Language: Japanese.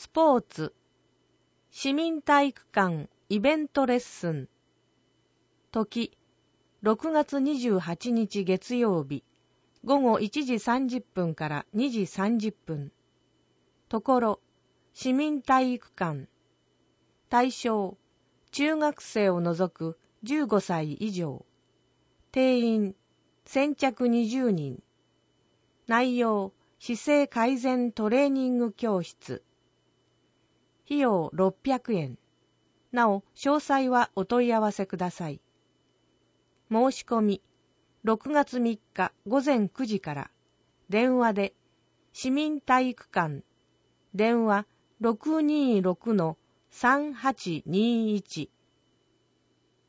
スポーツ、市民体育館イベントレッスン。時、6月28日月曜日、午後1時30分から2時30分。ところ、市民体育館。対象、中学生を除く15歳以上。定員、先着20人。内容、姿勢改善トレーニング教室。費用600円。なお、詳細はお問い合わせください。申し込み、6月3日午前9時から、電話で、市民体育館、電話626-3821